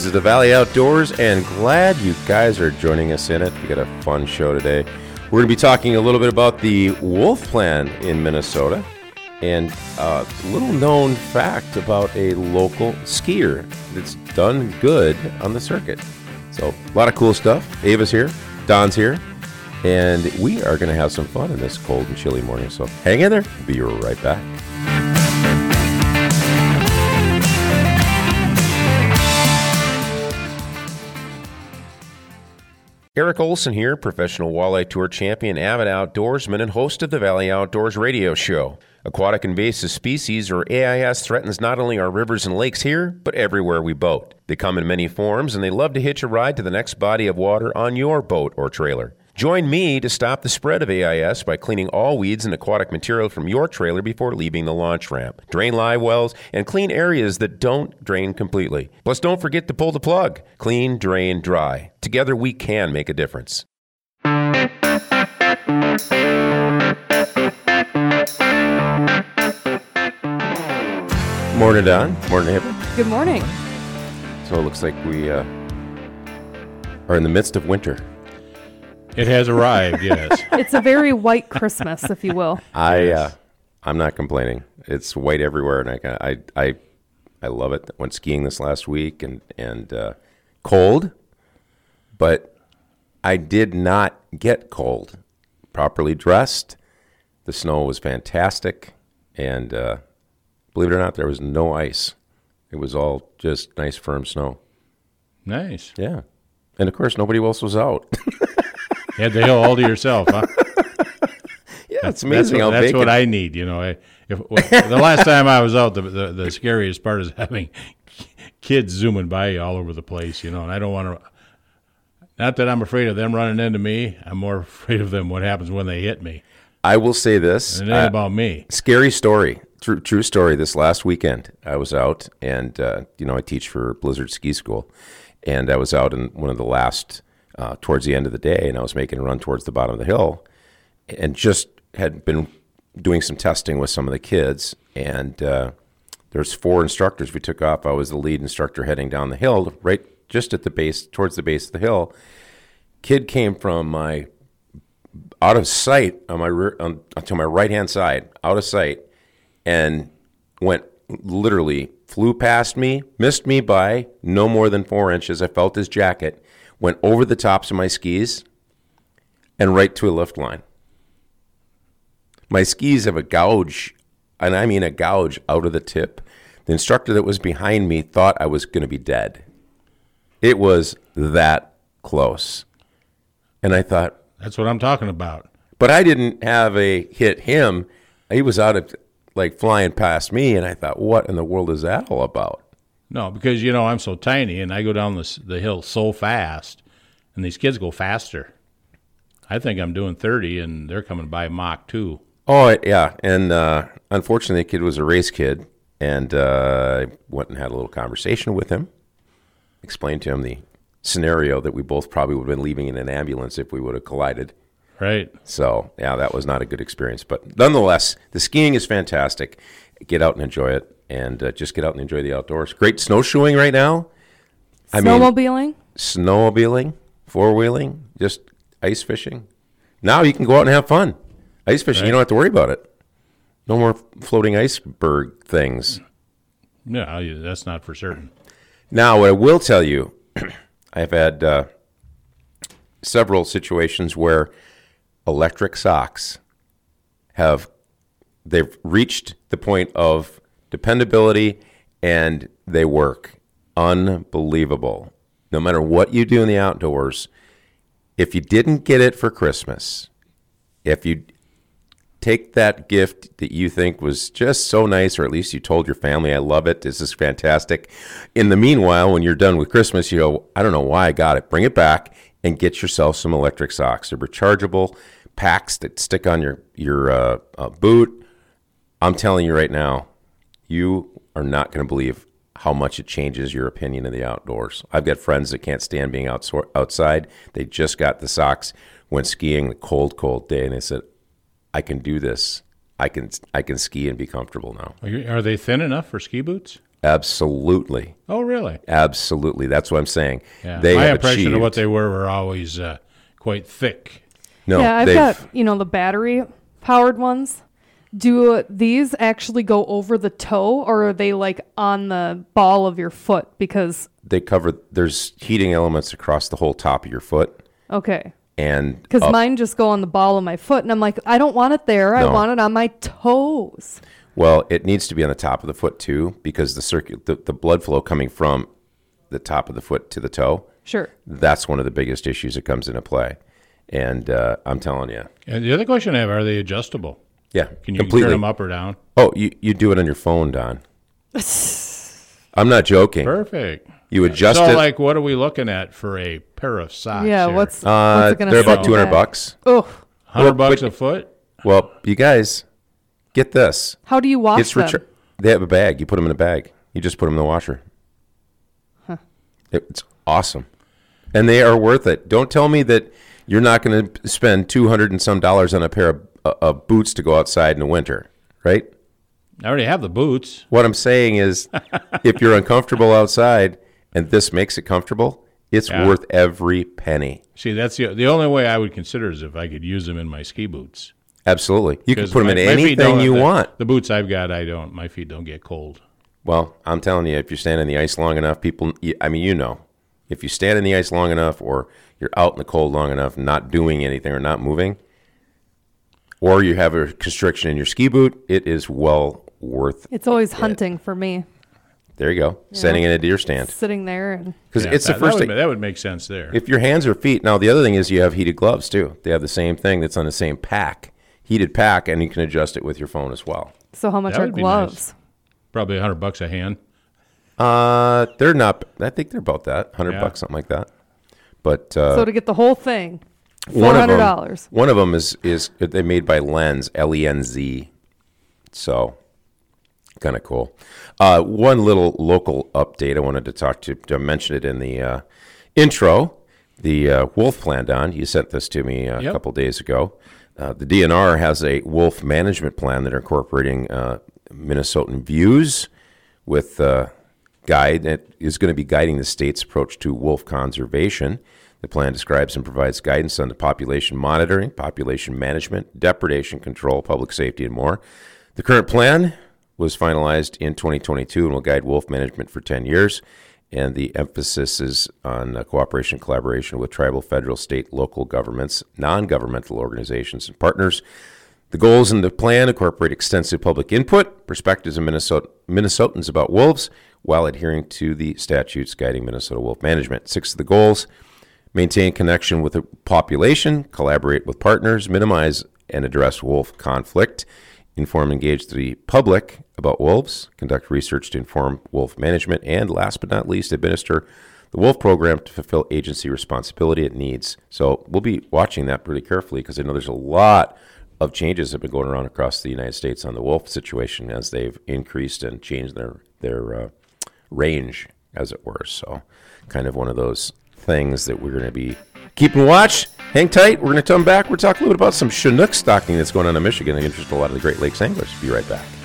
This is the Valley Outdoors, and glad you guys are joining us in it. We got a fun show today. We're going to be talking a little bit about the Wolf Plan in Minnesota, and a little known fact about a local skier that's done good on the circuit. So a lot of cool stuff. Ava's here, Don's here, and we are going to have some fun in this cold and chilly morning. So hang in there. We'll be right back. Eric Olson here, professional walleye tour champion, avid outdoorsman, and host of the Valley Outdoors radio show. Aquatic invasive species, or AIS, threatens not only our rivers and lakes here, but everywhere we boat. They come in many forms, and they love to hitch a ride to the next body of water on your boat or trailer. Join me to stop the spread of AIS by cleaning all weeds and aquatic material from your trailer before leaving the launch ramp. Drain live wells and clean areas that don't drain completely. Plus, don't forget to pull the plug. Clean, drain, dry. Together, we can make a difference. Morning, Don. Morning, Ava. Good morning. So it looks like we are in the midst of winter. It has arrived, yes. It's a very white Christmas, if you will. I'm not complaining. It's white everywhere, and I love it. Went skiing this last week and cold, but I did not get cold. Properly dressed. The snow was fantastic, and believe it or not, there was no ice. It was all just nice, firm snow. Nice. Yeah, and of course, nobody else was out. You had the hill all to yourself, huh? Yeah, it's amazing how that's big what I need, you know. The last time I was out, the scariest part is having kids zooming by you all over the place, you know, and I don't want to. Not that I'm afraid of them running into me. I'm more afraid of them what happens when they hit me. I will say this. And it ain't about me. Scary story. True story. This last weekend, I was out, and, I teach for Blizzard Ski School, and I was out in one of the last, towards the end of the day, and I was making a run towards the bottom of the hill, and just had been doing some testing with some of the kids, and there's 4 instructors. We took off. I was the lead instructor heading down the hill, right just at the base, towards the base of the hill. Kid came from my out of sight on my to my right hand side, out of sight, and flew past me, missed me by no more than 4 inches. I felt his jacket, went over the tops of my skis, and right to a lift line. My skis have a gouge, and I mean a gouge out of the tip. The instructor that was behind me thought I was going to be dead. It was that close. And I thought, that's what I'm talking about. But I didn't have a hit him. He was out of flying past me, and I thought, what in the world is that all about? No, because, I'm so tiny, and I go down the hill so fast, and these kids go faster. I think I'm doing 30, and they're coming by Mach 2. Oh, yeah, and unfortunately, the kid was a race kid, and I went and had a little conversation with him, explained to him the scenario that we both probably would have been leaving in an ambulance if we would have collided. Right. So, yeah, that was not a good experience. But nonetheless, the skiing is fantastic. Get out and enjoy it, and just get out and enjoy the outdoors. Great snowshoeing right now. Snowmobiling? Snowmobiling, four-wheeling, just ice fishing. Now you can go out and have fun. Ice fishing, right. You don't have to worry about it. No more floating iceberg things. No, that's not for certain. Now, what I will tell you, I've had several situations where electric socks they've reached the point of dependability, and they work. Unbelievable. No matter what you do in the outdoors, if you didn't get it for Christmas, if you take that gift that you think was just so nice, or at least you told your family, I love it, this is fantastic. In the meanwhile, when you're done with Christmas, you go, I don't know why I got it. Bring it back and get yourself some electric socks. They're rechargeable packs that stick on your boot. I'm telling you right now, you are not going to believe how much it changes your opinion of the outdoors. I've got friends that can't stand being outside. They just got the socks, went skiing the cold, cold day, and they said, I can do this. I can ski and be comfortable now. Are they thin enough for ski boots? Absolutely. Oh, really? Absolutely. That's what I'm saying. Yeah. They My have impression achieved, of what they were always quite thick. No, yeah, I've they've- got, the battery powered ones. Do these actually go over the toe, or are they like on the ball of your foot? Because, they cover, there's heating elements across the whole top of your foot. okay. And Because up. mine just go on the ball of my foot, and I'm like, I don't want it there. I No. want it on my toes. Well, it needs to be on the top of the foot too, because the blood flow coming from the top of the foot to the toe, Sure. that's one of the biggest issues that comes into play. And I'm telling you, And the other question I have, are they adjustable? yeah, Can you completely. turn them up or down? Oh, you do it on your phone, Don. I'm not joking. Perfect. You adjust So, it. like, what are we looking at for a pair of socks? Yeah, here? what's it going to they're about $200. Oh, $100 but- a foot? Well, you guys, get this. how do you wash It's them? They have a bag. You put them in a bag. You just put them in the washer. It's awesome, and they are worth it. Don't tell me that you're not going to spend $200 and some on a pair of boots to go outside in the winter, right? I already have the boots. What I'm saying is, if you're uncomfortable outside and this makes it comfortable, it's Yeah. worth every penny. See, that's the only way I would consider is if I could use them in my ski boots. Absolutely, you can 'Cause put them in my feet anything don't- you want. The boots I've got, my feet don't get cold. Well, I'm telling you, if you stand in the ice long enough, if you stand in the ice long enough or you're out in the cold long enough, not doing anything or not moving, or you have a constriction in your ski boot, it is well worth It's always hunting for me. There you go. Setting in a deer stand. Sitting there and Because Yeah, it's the that first would, thing. that would make sense there. If your hands or feet, now the other thing is you have heated gloves too. They have the same thing that's on the same pack, heated pack, and you can adjust it with your phone as well. so how much That are would be gloves? Probably $100 a hand. They're not, I think they're about that, $100, Yeah. something like that. But So to get the whole thing, one of them- $400. One of them is they're made by Lenz, Lenz. So kind of cool. One little local update I wanted to mention it in the intro. The wolf plan, Don, you sent this to me a Yep. couple days ago. The DNR has a wolf management plan that are incorporating Minnesotan views with guide that is going to be guiding the state's approach to wolf conservation. The plan describes and provides guidance on the population monitoring, population management, depredation control, public safety, and more. The current plan was finalized in 2022 and will guide wolf management for 10 years. And the emphasis is on cooperation and collaboration with tribal, federal, state, local governments, non-governmental organizations, and partners. The goals in the plan incorporate extensive public input, perspectives of Minnesotans about wolves, while adhering to the statutes guiding Minnesota wolf management. 6 of the goals: maintain connection with the population, collaborate with partners, minimize and address wolf conflict, inform and engage the public about wolves, conduct research to inform wolf management, and last but not least, administer the wolf program to fulfill agency responsibility it needs. So we'll be watching that pretty carefully because I know there's a lot of changes that have been going around across the United States on the wolf situation as they've increased and changed their range, as it were. So kind of one of those things that we're going to be keeping watch. Hang tight. We're going to come back. We're talking a little bit about some Chinook stocking that's going on in Michigan that interests a lot of the Great Lakes anglers. Be right back.